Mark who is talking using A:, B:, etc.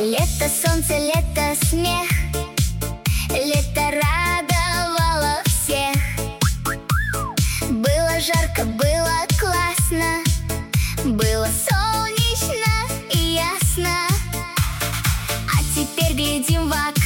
A: Лето, солнце, лето, смех. Лето радовало всех. Было жарко, было классно, было солнечно и ясно. А теперь глядим в окно.